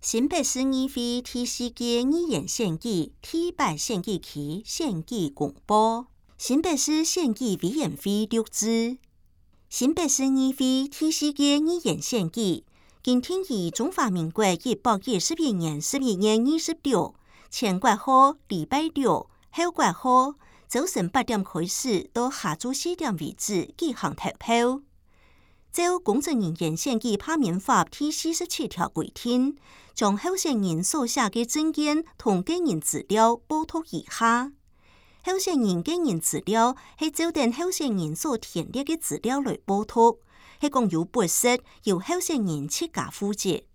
新北市议会第四届议员选举第8选举期选举公布，新北市选举委员会录制。新北市议会第四届议员选举，今天于中华民国121年12月26，前国号礼拜六，后国号早晨8點開始到下晝4點為止舉行投票。照公職人員選舉罷免法第47條規定，將候選人所寫嘅政見同個人資料報讀以下。候選人個人資料係照定候選人所填列嘅資料來報讀，係共有不實由候選人自家負責。